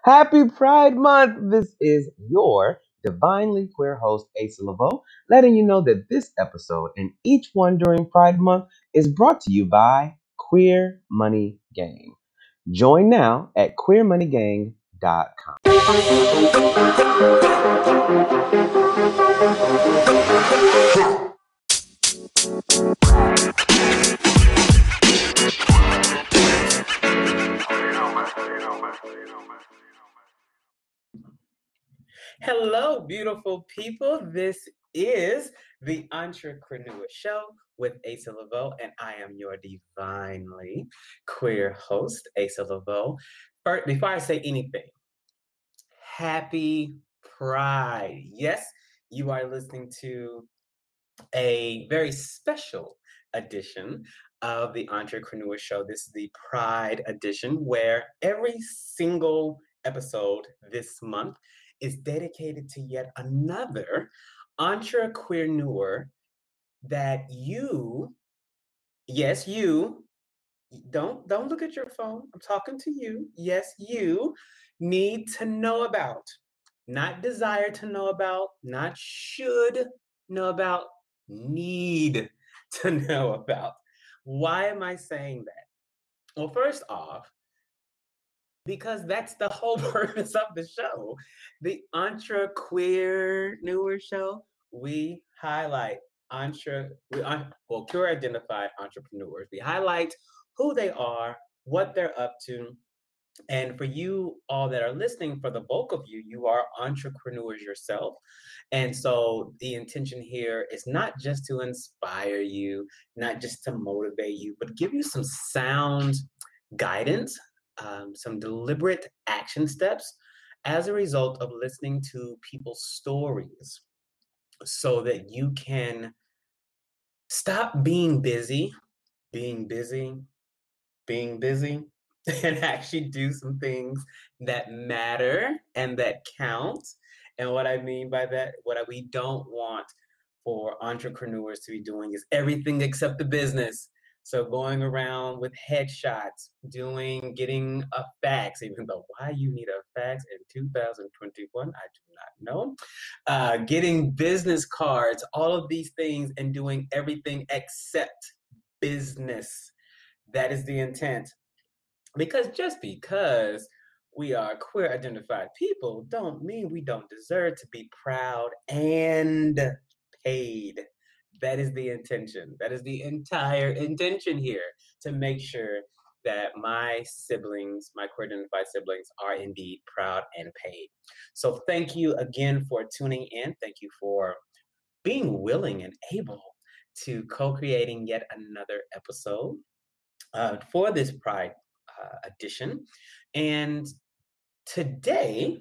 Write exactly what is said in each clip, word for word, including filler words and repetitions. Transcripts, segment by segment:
Happy Pride Month! This is your divinely queer host, Asa Laveau, letting you know that this episode and each one during Pride Month is brought to you by Queer Money Gang. Join now at queer money gang dot com. Hello, beautiful people. This is the Entrepreneur Show with Asa Laveau, and I am your divinely queer host, Asa Laveau. First, before I say anything, happy Pride. Yes, you are listening to a very special edition of the Entrepreneur Show. This is the Pride edition, where every single episode this month is dedicated to yet another entrepreneur that you, yes, you, don't don't look at your phone. I'm talking to you. Yes, you need to know about, not desire to know about, not should know about, need to know about. Why am I saying that? Well, first off, because that's the whole purpose of the show. The Entre Queer Newer Show, we highlight entre we un- well queer identified entrepreneurs. We highlight who they are, what they're up to, and for you all that are listening, for the bulk of you, you are entrepreneurs yourself. And so the intention here is not just to inspire you, not just to motivate you, but give you some sound guidance, um, some deliberate action steps as a result of listening to people's stories so that you can stop being busy, being busy, being busy, and actually do some things that matter and that count. And what I mean by that, what I, we don't want for entrepreneurs to be doing is everything except the business. So going around with headshots, doing, getting a fax, even though why you need a fax in two thousand twenty-one, I do not know. Uh, getting business cards, all of these things, and doing everything except business. That is the intent. Because just because we are queer identified people don't mean we don't deserve to be proud and paid. That is the intention. That is the entire intention here, to make sure that my siblings, my queer identified siblings, are indeed proud and paid. So thank you again for tuning in. Thank you for being willing and able to co-creating yet another episode uh, for this Pride uh, edition. And today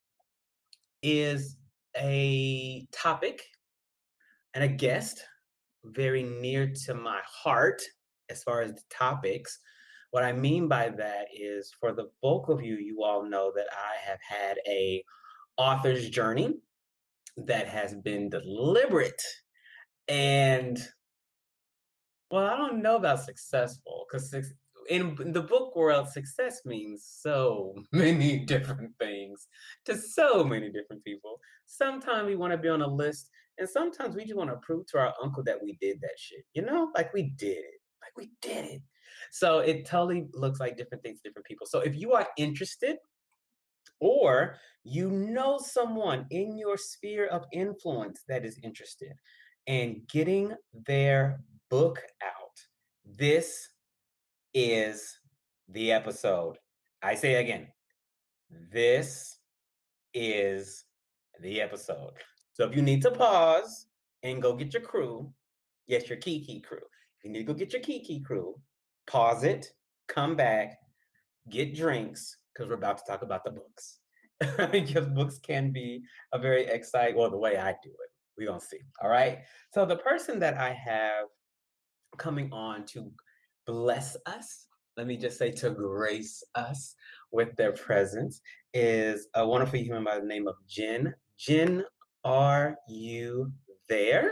is a topic and a guest very near to my heart as far as the topics. What I mean by that is, for the bulk of you, you all know that I have had a author's journey that has been deliberate and, well, I don't know about successful, because in the book world, success means so many different things to so many different people. Sometimes we want to be on a list, and sometimes we just want to prove to our uncle that we did that shit. You know, like we did it, like we did it. So it totally looks like different things to different people. So if you are interested, or you know someone in your sphere of influence that is interested in getting their book out, this is the episode. I say again, this is the episode. So if you need to pause and go get your crew, yes, your Kiki crew. If you need to go get your Kiki crew, pause it, come back, get drinks, because we're about to talk about the books. Because books can be a very exciting, well, the way I do it. We're going to see. All right. So the person that I have coming on to bless us, let me just say to grace us with their presence, is a wonderful human by the name of Jen. Jen, are you there?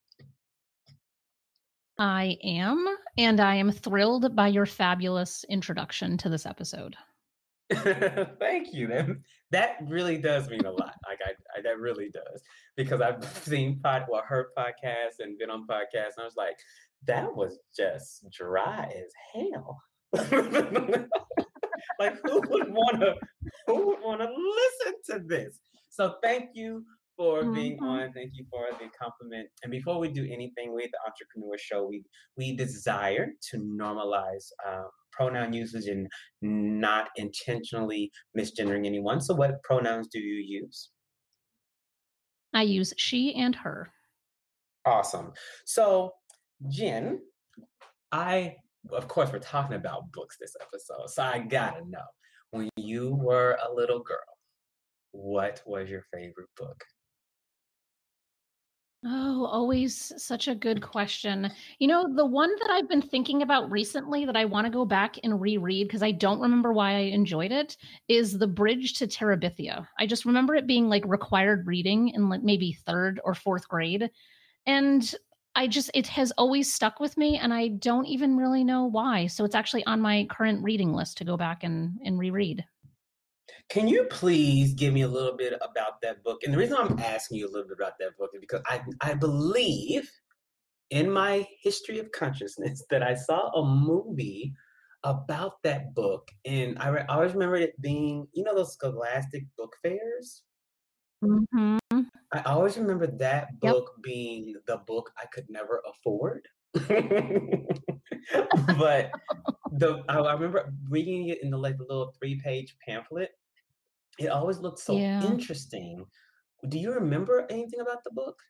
I am, and I am thrilled by your fabulous introduction to this episode. Thank you. That, that really does mean a lot. Like I, I that really does because I've seen pod, well, heard podcasts and been on podcasts, and I was like, that was just dry as hell. Like who would want to who would want to listen to this? So thank you for being Mhm. on. Thank you for the compliment. And before we do anything with the Entrepreneur Show, we we desire to normalize um, pronoun usage and not intentionally misgendering anyone. So what pronouns do you use? I use she and her. Awesome. So Jen, I of course we're talking about books this episode, so I gotta know when you were a little girl. What was your favorite book? Oh, always such a good question. You know, the one that I've been thinking about recently that I want to go back and reread because I don't remember why I enjoyed it is The Bridge to Terabithia. I just remember it being like required reading in like maybe third or fourth grade. And I just, it has always stuck with me and I don't even really know why. So it's actually on my current reading list to go back and, and reread. Can you please give me a little bit about that book? And the reason I'm asking you a little bit about that book is because I, I believe in my history of consciousness that I saw a movie about that book. And I, re- I always remember it being, you know, those scholastic book fairs? Hmm. I always remember that Yep. book being the book I could never afford. But the I, I remember reading it in the like the little three page pamphlet. It always looked so Yeah. interesting. Do you remember anything about the book?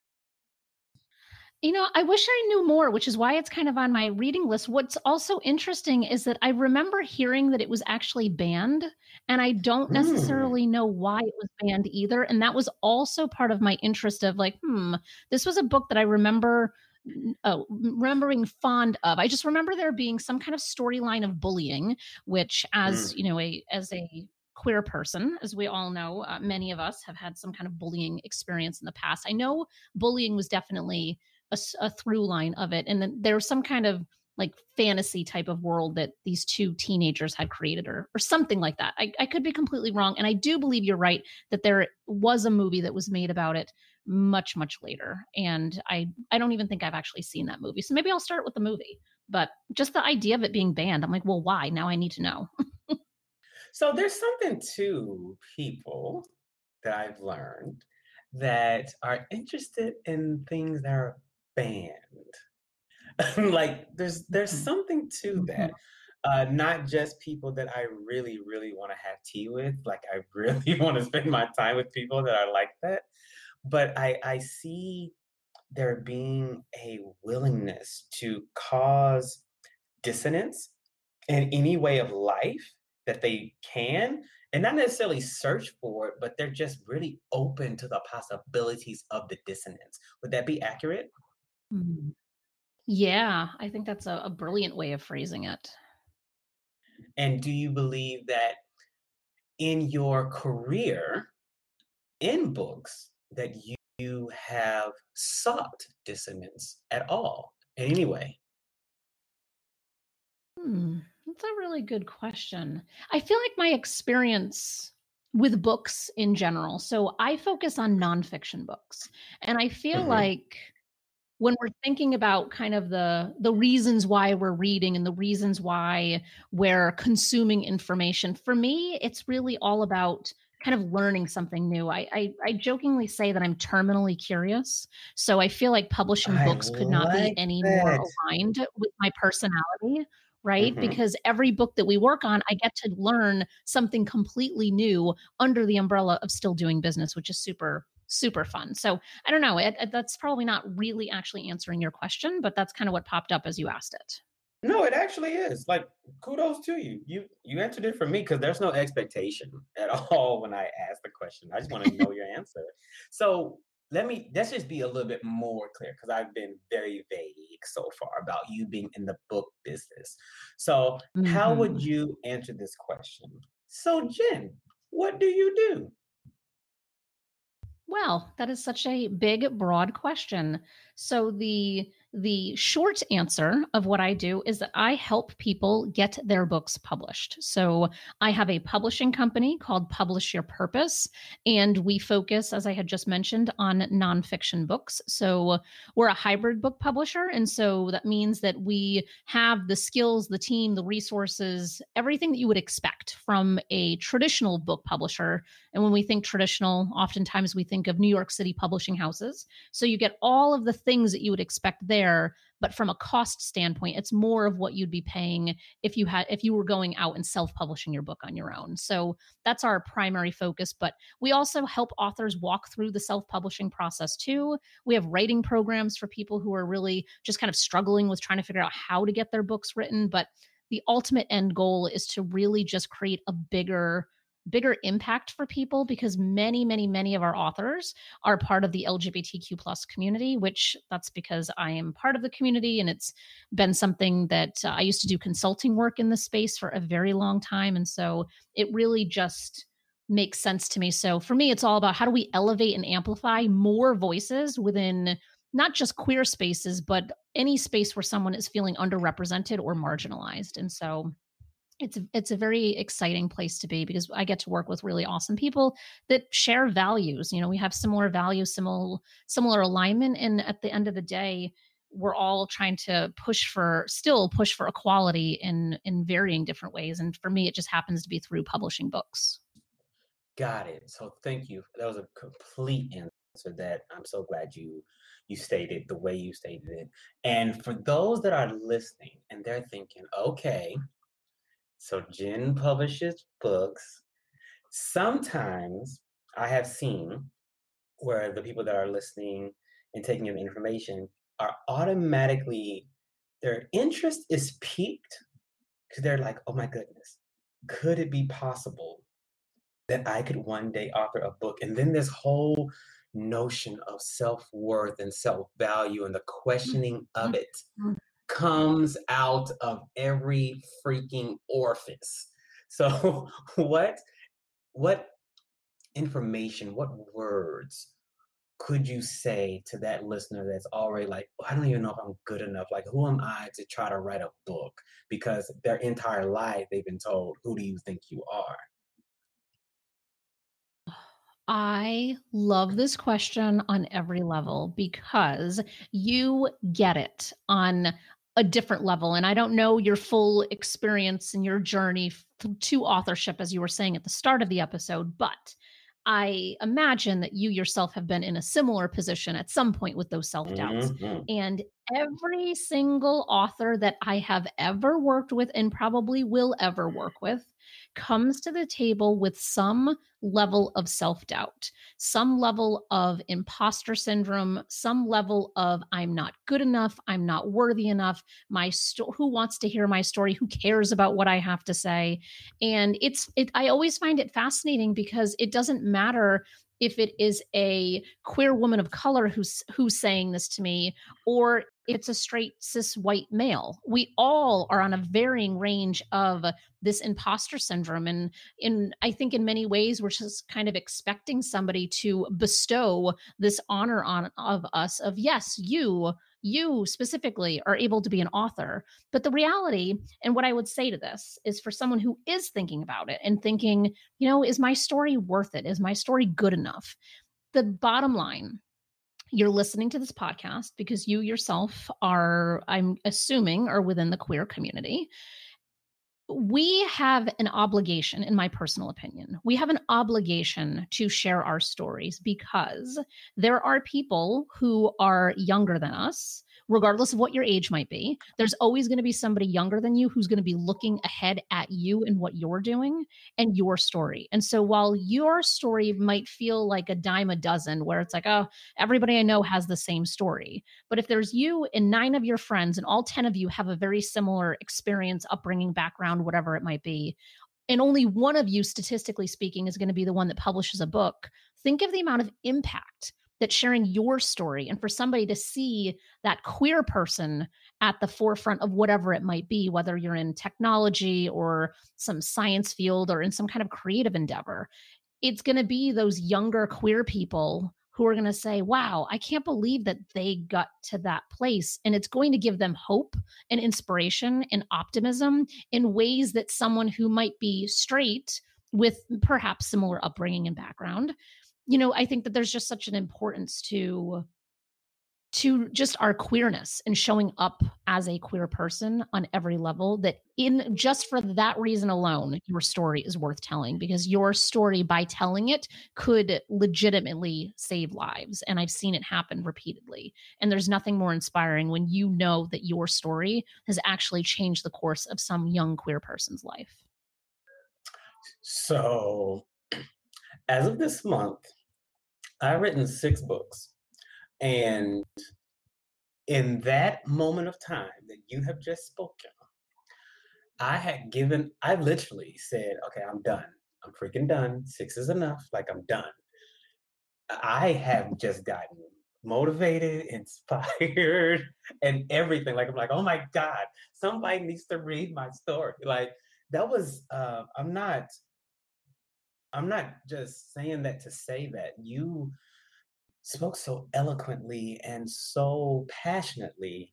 You know, I wish I knew more, which is why it's kind of on my reading list. What's also interesting is that I remember hearing that it was actually banned, and I don't Hmm. necessarily know why it was banned either. And that was also part of my interest of like, hmm, this was a book that I remember n- uh, remembering fond of. I just remember there being some kind of storyline of bullying, which, as you Mm. know, a as a queer person, as we all know, uh, many of us have had some kind of bullying experience in the past. I know bullying was definitely a, s- a through line of it. And then there was some kind of like fantasy type of world that these two teenagers had created or, or something like that. I, I could be completely wrong. And I do believe you're right that there was a movie that was made about it much, much later. And I, I don't even think I've actually seen that movie. So maybe I'll start with the movie. But just the idea of it being banned, I'm like, well, why? Now I need to know. So there's something to people that I've learned that are interested in things that are banned. Like there's there's Mhm. something to Mhm. that. Uh, not just people that I really, really want to have tea with. Like I really want to spend my time with people that are like that. But I I see there being a willingness to cause dissonance in any way of life that they can, and not necessarily search for it, but they're just really open to the possibilities of the dissonance. Would that be accurate? Mhm. Yeah, I think that's a, a brilliant way of phrasing it. And do you believe that in your career in books that you, you have sought dissonance at all in any way? Hmm, that's a really good question. I feel like my experience with books in general. So I focus on nonfiction books, and I feel Hmm. like when we're thinking about kind of the the reasons why we're reading and the reasons why we're consuming information, for me, it's really all about kind of learning something new. I, I I jokingly say that I'm terminally curious, so I feel like publishing I books could not be like any more that. aligned with my personality. Right. Hmm. Because every book that we work on, I get to learn something completely new under the umbrella of still doing business, which is super, super fun. So I don't know. It, it- that's probably not really actually answering your question, but that's kind of what popped up as you asked it. No, it actually is. Like, kudos to you. You you answered it for me because there's no expectation at all when I ask the question. I just want to know your answer. So let me let's just be a little bit more clear because I've been very vague so far about you being in the book business. So how would Hmm. you answer this question? So Jen, what do you do? Well, that is such a big, broad question. So the the short answer of what I do is that I help people get their books published. So I have a publishing company called Publish Your Purpose, and we focus, as I had just mentioned, on nonfiction books. So we're a hybrid book publisher. And so that means that we have the skills, the team, the resources, everything that you would expect from a traditional book publisher. And when we think traditional, oftentimes we think of New York City publishing houses. So you get all of the things that you would expect there, but from a cost standpoint, it's more of what you'd be paying if you had if you were going out and self-publishing your book on your own. So that's our primary focus, but we also help authors walk through the self-publishing process too. We have writing programs for people who are really just kind of struggling with trying to figure out how to get their books written, but the ultimate end goal is to really just create a bigger bigger impact for people, because many, many, many of our authors are part of the L G B T Q plus community, which that's because I am part of the community. And it's been something that uh, I used to do consulting work in this space for a very long time. And so it really just makes sense to me. So for me, it's all about how do we elevate and amplify more voices within not just queer spaces, but any space where someone is feeling underrepresented or marginalized. And so it's it's a very exciting place to be, because I get to work with really awesome people that share values. You know, we have similar values, similar similar alignment, and at the end of the day, we're all trying to push for still push for equality in in varying different ways. And for me, it just happens to be through publishing books. Got it. So thank you. That was a complete answer that I'm so glad you you stated the way you stated it. And for those that are listening and they're thinking, okay, so Jen publishes books. Sometimes I have seen where the people that are listening and taking in information are automatically, their interest is piqued because they're like, oh my goodness, could it be possible that I could one day author a book? And then this whole notion of self-worth and self-value and the questioning of it comes out of every freaking orifice. So what what information, what words could you say to that listener that's already like, oh, I don't even know if I'm good enough. Like, who am I to try to write a book? Because their entire life they've been told, who do you think you are? I love this question on every level, because you get it on a different level. And I don't know your full experience and your journey to authorship, as you were saying at the start of the episode, but I imagine that you yourself have been in a similar position at some point with those self-doubts. Mm-hmm. And every single author that I have ever worked with and probably will ever work with comes to the table with some level of self-doubt, some level of imposter syndrome, some level of I'm not good enough, I'm not worthy enough, my sto- who wants to hear my story, who cares about what I have to say. And it's it I always find it fascinating, because it doesn't matter if it is a queer woman of color who's who's saying this to me, or it's a straight cis white male. We all are on a varying range of this imposter syndrome. And in I think in many ways, we're just kind of expecting somebody to bestow this honor on of us of, yes, you, you specifically are able to be an author. But the reality, and what I would say to this is, for someone who is thinking about it and thinking, you know, is my story worth it? Is my story good enough? The bottom line, you're listening to this podcast because you yourself are, I'm assuming, are within the queer community. We have an obligation, in my personal opinion, we have an obligation to share our stories, because there are people who are younger than us, regardless of what your age might be. There's always going to be somebody younger than you who's going to be looking ahead at you and what you're doing and your story. And so while your story might feel like a dime a dozen, where it's like, oh, everybody I know has the same story. But if there's you and nine of your friends and all ten of you have a very similar experience, upbringing, background, whatever it might be, and only one of you, statistically speaking, is going to be the one that publishes a book, think of the amount of impact that sharing your story, and for somebody to see that queer person at the forefront of whatever it might be, whether you're in technology or some science field or in some kind of creative endeavor, it's going to be those younger queer people who are going to say, wow, I can't believe that they got to that place. And it's going to give them hope and inspiration and optimism in ways that someone who might be straight with perhaps similar upbringing and background, you know, I think that there's just such an importance to to just our queerness and showing up as a queer person on every level, that in just for that reason alone, your story is worth telling, because your story, by telling it, could legitimately save lives. And I've seen it happen repeatedly. And there's nothing more inspiring when you know that your story has actually changed the course of some young queer person's life. So, as of this month, I've written six books. And in that moment of time that you have just spoken, I had given, I literally said, okay, I'm done. I'm freaking done. Six is enough. Like, I'm done. I have just gotten motivated, inspired, and everything. Like, I'm like, oh my God, somebody needs to read my story. Like, that was, uh, I'm not, I'm not just saying that to say that. You spoke so eloquently and so passionately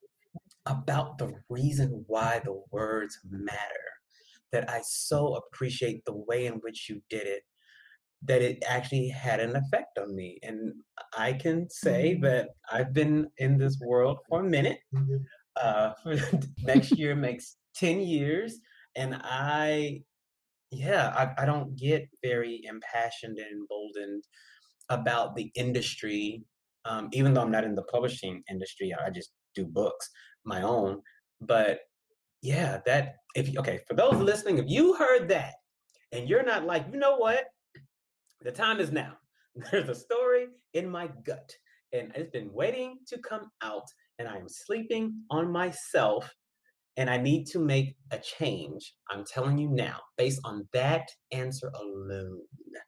about the reason why the words matter, that I so appreciate the way in which you did it, that it actually had an effect on me. And I can say that I've been in this world for a minute. Uh, next year makes ten years. And I, yeah, I, I don't get very impassioned and emboldened about the industry, um, even though I'm not in the publishing industry. I just do books, my own. But yeah, that, if okay, for those listening, if you heard that and you're not like, you know what, the time is now. There's a story in my gut and it's been waiting to come out, and I am sleeping on myself and I need to make a change. I'm telling you now, based on that answer alone,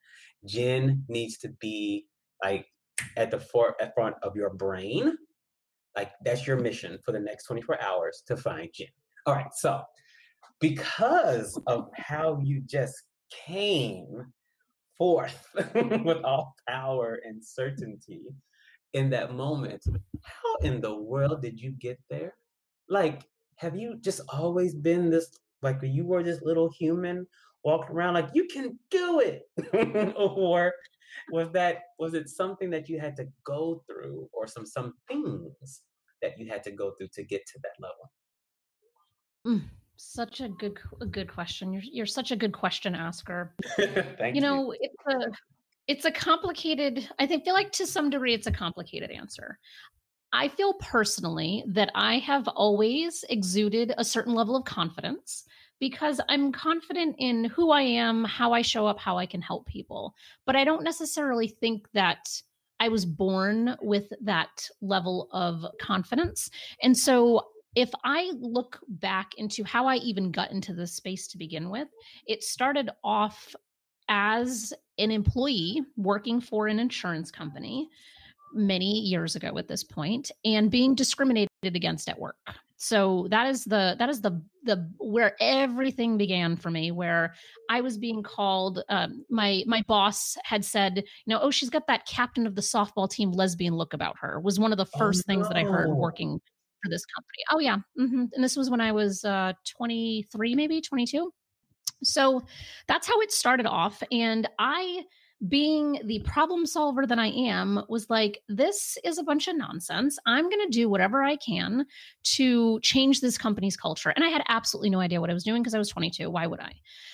Jen needs to be like at the forefront of your brain. Like, that's your mission for the next twenty-four hours, to find Jen. All right, so because of how you just came forth with all power and certainty in that moment, how in the world did you get there? Like, have you just always been this, like you were this little human walking around like you can do it? Or was that, was it something that you had to go through, or some some things that you had to go through to get to that level? Mm, such a good a good question. You're you're such a good question asker. Thank You you. know, it's a it's a complicated, I think feel like to some degree it's a complicated answer. I feel personally that I have always exuded a certain level of confidence because I'm confident in who I am, how I show up, how I can help people. But I don't necessarily think that I was born with that level of confidence. And so if I look back into how I even got into this space to begin with, it started off as an employee working for an insurance company many years ago at this point, and being discriminated against at work. So that is the that is the the where everything began for me, where I was being called, um, my my boss had said, you know, oh, she's got that captain of the softball team lesbian look about her, was one of the Oh first things that I heard no. working for this company. Oh yeah. hmm And this was when I was uh twenty-three, maybe twenty-two. So that's how it started off. And I, being the problem solver that I am, was like, this is a bunch of nonsense. I'm going to do whatever I can to change this company's culture. And I had absolutely no idea what I was doing because I was twenty-two. Why would I?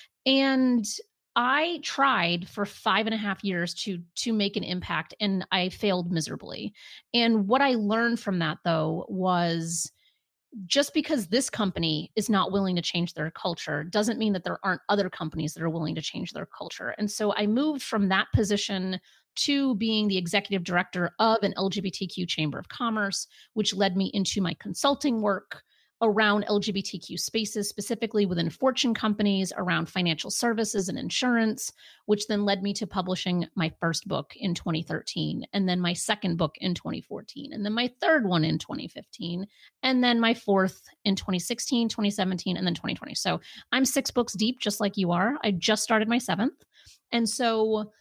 And I tried for five and a half years to to make an impact, and I failed miserably. And what I learned from that, though, was just because this company is not willing to change their culture doesn't mean that there aren't other companies that are willing to change their culture. And so I moved from that position to being the executive director of an L G B T Q Chamber of Commerce, which led me into my consulting work around L G B T Q spaces, specifically within Fortune companies around financial services and insurance, which then led me to publishing my first book in twenty thirteen, and then my second book in twenty fourteen, and then my third one in twenty fifteen, and then my fourth in twenty sixteen, twenty seventeen, and then twenty twenty. So I'm six books deep, just like you are. I just started my seventh. And so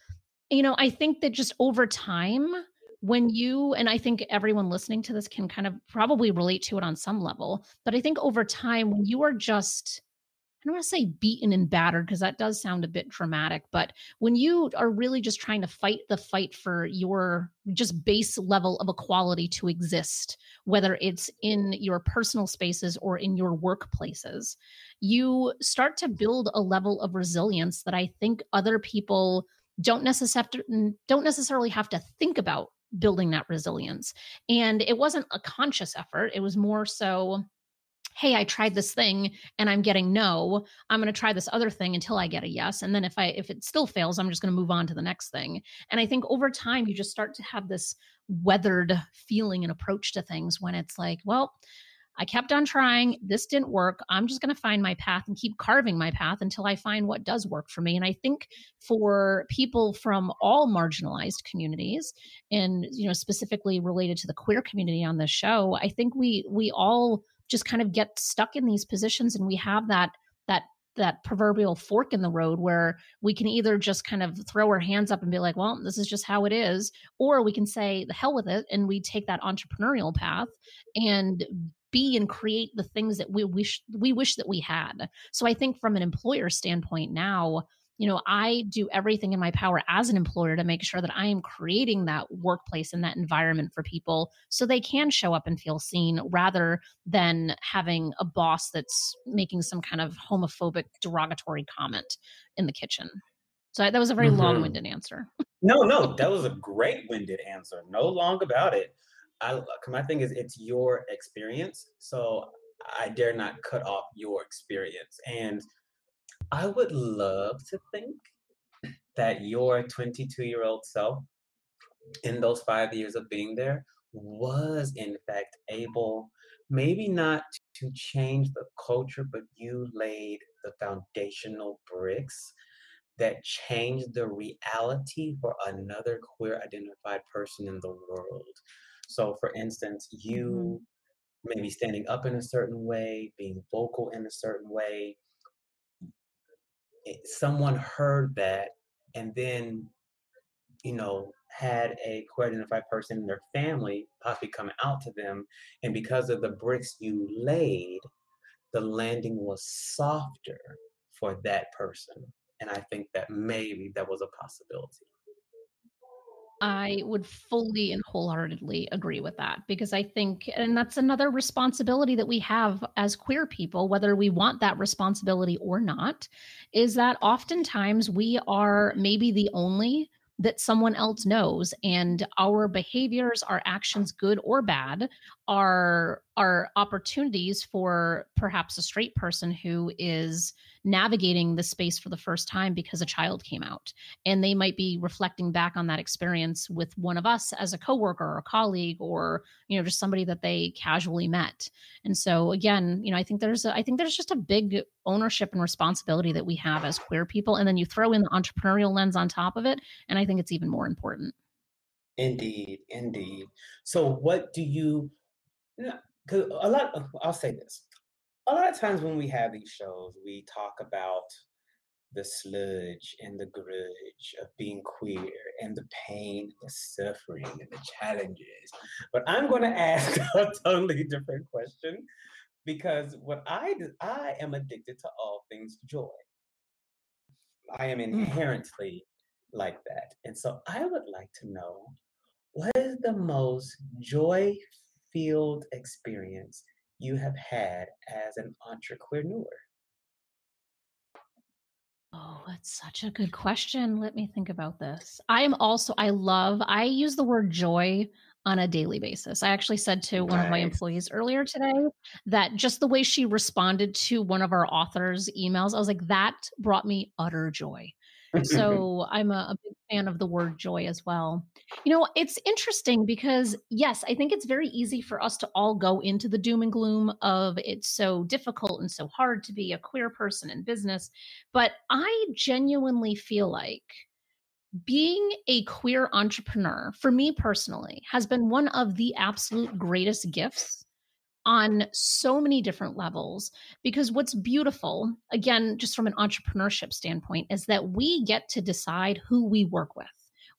You know, I think that just over time, when you, and I think everyone listening to this can kind of probably relate to it on some level, but I think over time, when you are just, I don't want to say beaten and battered because that does sound a bit dramatic, but when you are really just trying to fight the fight for your just base level of equality to exist, whether it's in your personal spaces or in your workplaces, you start to build a level of resilience that I think other people don't necessarily don't necessarily have to think about building that resilience. And it wasn't a conscious effort. It was more so, hey, I tried this thing and I'm getting no. I'm going to try this other thing until I get a yes. And then if I if it still fails, I'm just going to move on to the next thing. And I think over time you just start to have this weathered feeling and approach to things when it's like, well, I kept on trying. This didn't work. I'm just going to find my path and keep carving my path until I find what does work for me. And I think for people from all marginalized communities, and you know, specifically related to the queer community on this show, I think we we all just kind of get stuck in these positions, and we have that that that proverbial fork in the road where we can either just kind of throw our hands up and be like, well, this is just how it is, or we can say the hell with it and we take that entrepreneurial path and be and create the things that we wish we wish that we had. So I think from an employer standpoint now, you know, I do everything in my power as an employer to make sure that I am creating that workplace and that environment for people so they can show up and feel seen rather than having a boss that's making some kind of homophobic, derogatory comment in the kitchen. So that was a very Mhm. long-winded answer. No, no, that was a great winded answer. No long about it. I my thing is it's your experience, so I dare not cut off your experience. And I would love to think that your twenty-two-year-old self in those five years of being there was in fact able, maybe not to change the culture, but you laid the foundational bricks that changed the reality for another queer identified person in the world. So, for instance, Mhm. you maybe standing up in a certain way, being vocal in a certain way, it- someone heard that and then, you know, had a queer identified person in their family possibly come out to them. And because of the bricks you laid, the landing was softer for that person. And I think that maybe that was a possibility. I would fully and wholeheartedly agree with that because I think, and that's another responsibility that we have as queer people, whether we want that responsibility or not, is that oftentimes we are maybe the only that someone else knows, and our behaviors, our actions, good or bad, are are opportunities for perhaps a straight person who is navigating the space for the first time because a child came out, and they might be reflecting back on that experience with one of us as a coworker or a colleague, or you know, just somebody that they casually met. And so again, you know, i think there's a, I think there's just a big ownership and responsibility that we have as queer people, and then you throw in the entrepreneurial lens on top of it, and I think it's even more important. Indeed, indeed. So, what do you? Because a lot, I'll say this. A lot of times when we have these shows, we talk about the sludge and the grudge of being queer and the pain, the suffering, and the challenges. But I'm going to ask a totally different question because what I do, I am addicted to all things joy. I am Mm. inherently like that. And so I would like to know what is the most joy filled experience you have had as an entrepreneur? Oh, that's such a good question. Let me think about this. I am also, I love, I use the word joy on a daily basis. I actually said to one of my Nice. employees earlier today that just the way she responded to one of our authors' emails, I was like, that brought me utter joy. So I'm a, a big fan of the word joy as well. You know, it's interesting because, yes, I think it's very easy for us to all go into the doom and gloom of it's so difficult and so hard to be a queer person in business. But I genuinely feel like being a queer entrepreneur, for me personally, has been one of the absolute greatest gifts on so many different levels. Because what's beautiful, again, just from an entrepreneurship standpoint, is that we get to decide who we work with.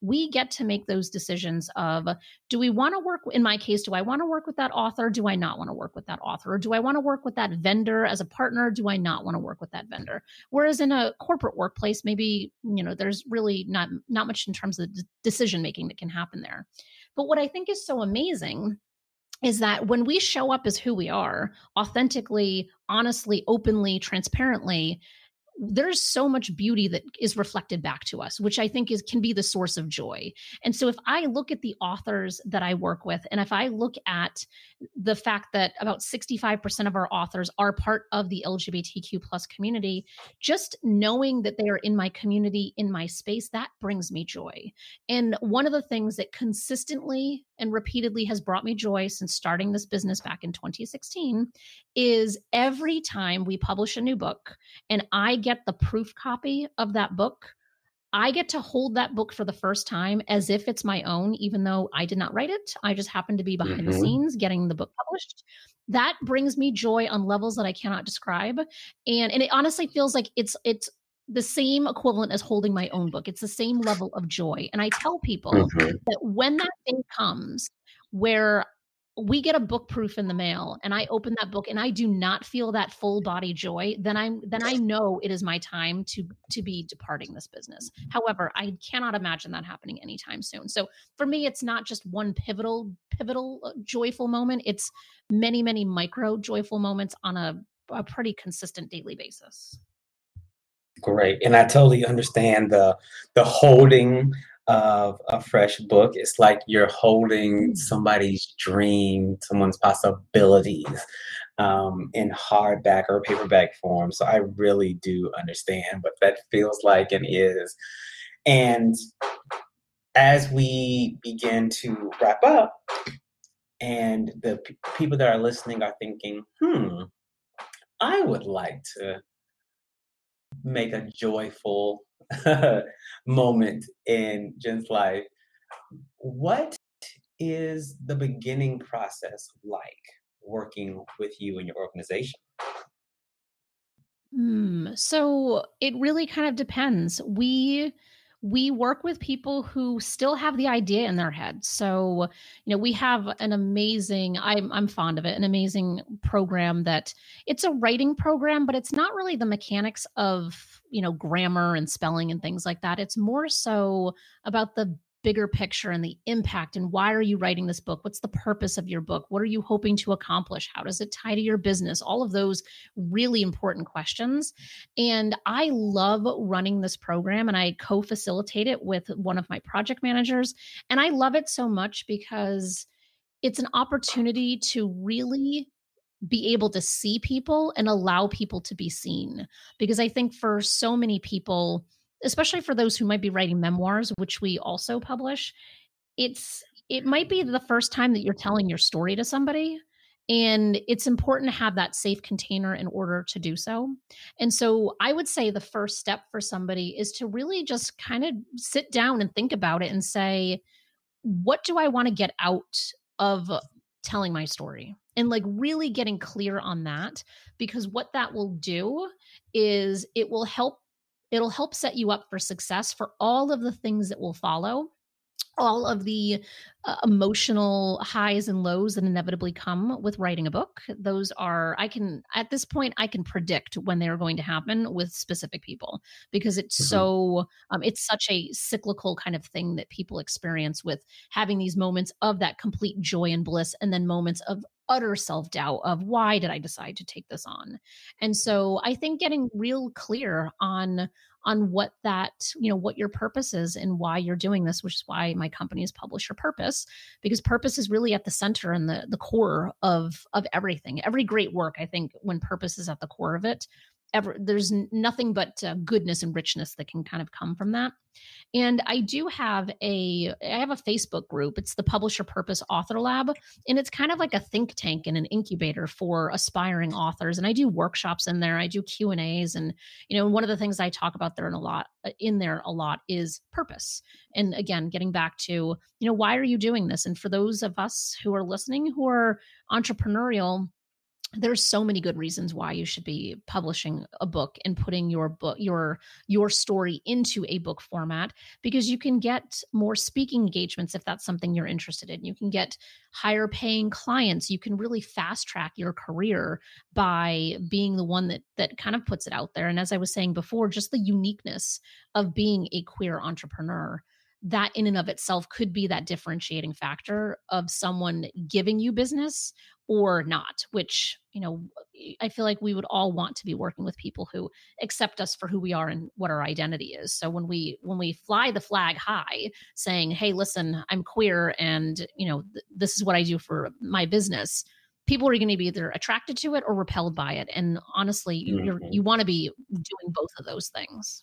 we get to make those decisions of, do we want to work, in my case, do I want to work with that author? Do I not want to work with that author? Or do I want to work with that vendor as a partner? Do I not want to work with that vendor? Whereas in a corporate workplace, maybe, you know, there's really not, not much in terms of decision making that can happen there. But what I think is so amazing is that when we show up as who we are, authentically, honestly, openly, transparently, there's so much beauty that is reflected back to us, which I think is can be the source of joy. And so if I look at the authors that I work with, and if I look at the fact that about sixty-five percent of our authors are part of the L G B T Q plus community, just knowing that they are in my community, in my space, that brings me joy. And one of the things that consistently and repeatedly has brought me joy since starting this business back in twenty sixteen is every time we publish a new book and I get the proof copy of that book, I get to hold that book for the first time as if it's my own, even though I did not write it. I just happened to be behind mm-hmm. the scenes getting the book published. That brings me joy on levels that I cannot describe. And, and it honestly feels like it's, it's the same equivalent as holding my own book. It's the same level of joy. And I tell people mm-hmm. that when that day comes where we get a book proof in the mail and I open that book and I do not feel that full body joy, then I'm, then I know it is my time to, to be departing this business. However, I cannot imagine that happening anytime soon. So for me, it's not just one pivotal, pivotal uh, joyful moment. It's many, many micro joyful moments on a, a pretty consistent daily basis. Great. And I totally understand the, the holding of a fresh book. It's like you're holding somebody's dream, someone's possibilities um, in hardback or paperback form. So I really do understand what that feels like and is. And as we begin to wrap up and the p- people that are listening are thinking, hmm, I would like to make a joyful moment in Jen's life. What is the beginning process like working with you and your organization? Mm, so it really kind of depends. We we work with people who still have the idea in their head. So, you know, we have an amazing, I'm I'm fond of it, an amazing program that it's a writing program, but it's not really the mechanics of, you know, grammar and spelling and things like that. It's more so about the bigger picture and the impact and why are you writing this book? What's the purpose of your book? What are you hoping to accomplish? How does it tie to your business? All of those really important questions. And I love running this program and I co-facilitate it with one of my project managers. And I love it so much because it's an opportunity to really be able to see people and allow people to be seen. Because I think for so many people, especially for those who might be writing memoirs, which we also publish, it's it might be the first time that you're telling your story to somebody. And it's important to have that safe container in order to do so. And so I would say the first step for somebody is to really just kind of sit down and think about it and say, what do I want to get out of telling my story? And like really getting clear on that, because what that will do is it will help It'll help set you up for success for all of the things that will follow, all of the uh, emotional highs and lows that inevitably come with writing a book. Those are, I can, at this point, I can predict when they're going to happen with specific people because it's mm-hmm. so, um, it's such a cyclical kind of thing that people experience with having these moments of that complete joy and bliss and then moments of utter self-doubt of why did I decide to take this on? And so I think getting real clear on on what that, you know, what your purpose is and why you're doing this, which is why my company is Publish Your Purpose, because purpose is really at the center and the the core of of everything. Every great work, I think, when purpose is at the core of it, ever there's nothing but uh, goodness and richness that can kind of come from that. And I do have a, I have a Facebook group. It's the Publish Your Purpose Author Lab. And it's kind of like a think tank and an incubator for aspiring authors. And I do workshops in there. I do Q and A's. And, you know, one of the things I talk about there in a lot, in there a lot is purpose. And again, getting back to, you know, why are you doing this? And for those of us who are listening, who are entrepreneurial, there's so many good reasons why you should be publishing a book and putting your book your your story into a book format, because you can get more speaking engagements if that's something you're interested in. You can get higher paying clients. You can really fast track your career by being the one that that kind of puts it out there. And as I was saying before, just the uniqueness of being a queer entrepreneur, that in and of itself could be that differentiating factor of someone giving you business or not, which, you know, I feel like we would all want to be working with people who accept us for who we are and what our identity is. So when we when we fly the flag high saying, "Hey, listen, I'm queer and, you know, th- this is what I do for my business," people are going to be either attracted to it or repelled by it. And honestly, you you're, Mhm. you want to be doing both of those things.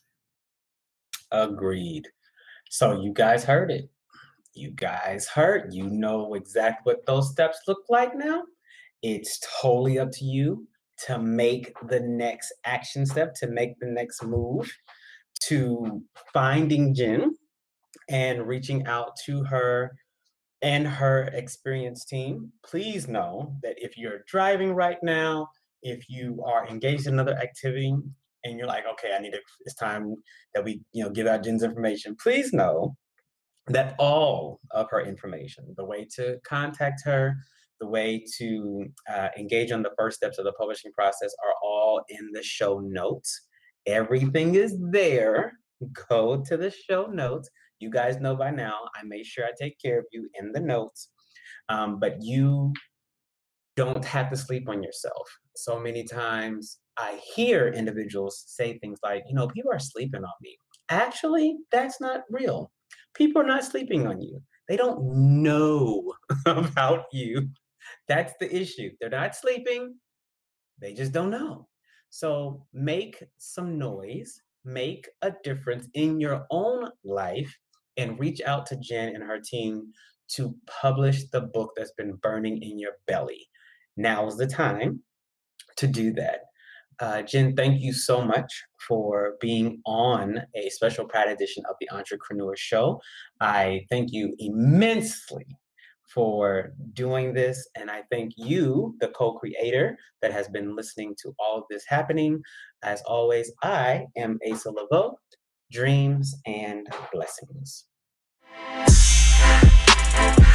Agreed. So you guys heard it. You guys heard. You know exactly what those steps look like now. It's totally up to you to make the next action step, to make the next move, to finding Jen and reaching out to her and her experienced team. Please know that if you're driving right now, if you are engaged in another activity and you're like, okay, I need to, it's time that we, you know, give out Jen's information, please know that all of her information, the way to contact her, the way to uh, engage on the first steps of the publishing process are all in the show notes. Everything is there. Go to the show notes. You guys know by now, I made sure I take care of you in the notes. Um, but you don't have to sleep on yourself. So many times I hear individuals say things like, you know, people are sleeping on me. Actually, that's not real. People are not sleeping on you. They don't know about you. That's the issue. They're not sleeping. They just don't know. So make some noise, make a difference in your own life, and reach out to Jen and her team to publish the book that's been burning in your belly. Now's the time to do that. Uh, Jen, thank you so much for being on a special Pride edition of the Entrepreneur Show. I thank you immensely for doing this, and I thank you, the co-creator, that has been listening to all of this happening. As always, I am Asa Laveau. Dreams and blessings.